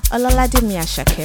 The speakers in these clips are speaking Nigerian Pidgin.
Ọlọ́ládèmí Àṣàkẹ́.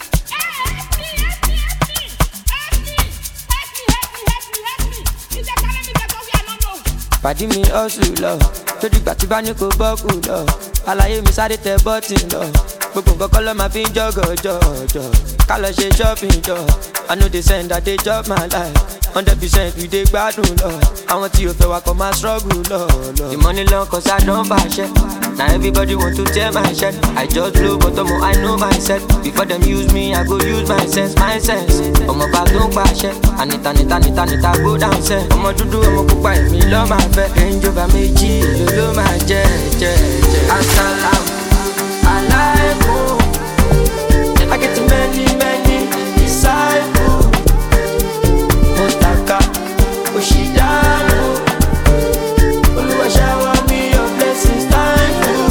Pàdí mi hustle lọ, tó dìgbà tí bá ní kò bọ́ọ̀kù lọ. Àlàyé mi sáré tẹ bọ́tì lọ. Gbogbo nǹkan kọ́ ló máa fi ń jọ́gọ̀jọ̀. Ká lọ ṣe shopping jọ. I know they send that they chop my life. 100% we dey gbádùn lọ. Àwọn tí o fẹ́ wa kọ́ máa struggle lọ. The money long cause I don fàṣẹ. Now everybody want to tear my shirt. I just blow but I know myself. Before them use me, I go use my sense. Ọmọ bá tó ń pàṣẹ. Anita go down sẹ́. Ọmọ dúdú ọmọ pupa èmi lọ́ máa fẹ́. Range Rover méjì èlò ló máa jẹ́. Asalaam alaikum. I get many disciples. Motaka Oshidano. Olúwa shower me your blessings. Thank you.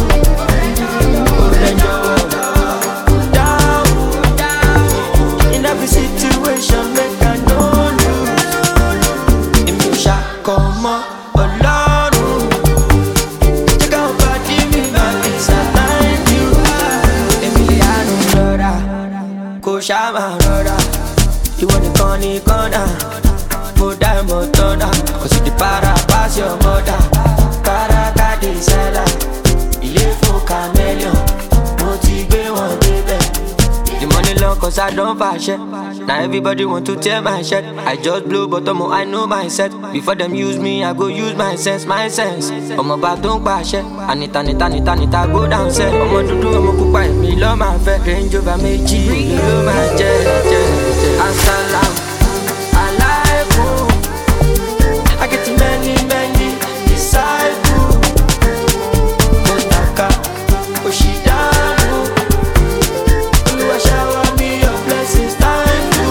In every situation, make I know lose. If you shall come on, Ọlọ́run. Check out body me, my peace, I thank you. Emiliano Lora, Koshama Lora. You want the corny corner, mo die mo tọ́nà. Cause you the para pass your mother. Para kadi sẹ́là, ilé fún chameleon. Mo ti gbé wọn débẹ̀. The money long cause I don't fàṣẹ. Now everybody want to tear my shirt. I just blow but I know myself. Before them use me, I go use my sense. Ọmọ bá tó ń pàṣẹ. Anita go down sẹ́. Ọmọ dúdú ọmọ pupa èmi lọ́ máa fẹ́. Range Rover méjì ló máa jẹ́. Asalaam alaikum. I get many disciples. Motaka Oshidano. Olúwa shower me your blessings. Thank you.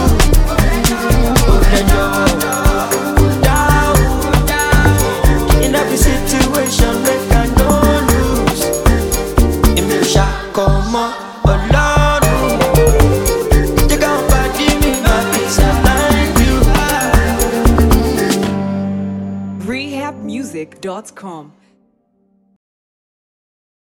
In every situation, make I no lose. If you shall come on, Ọlọ́run. Check out body me, my peace, I thank you. rehabmusic.com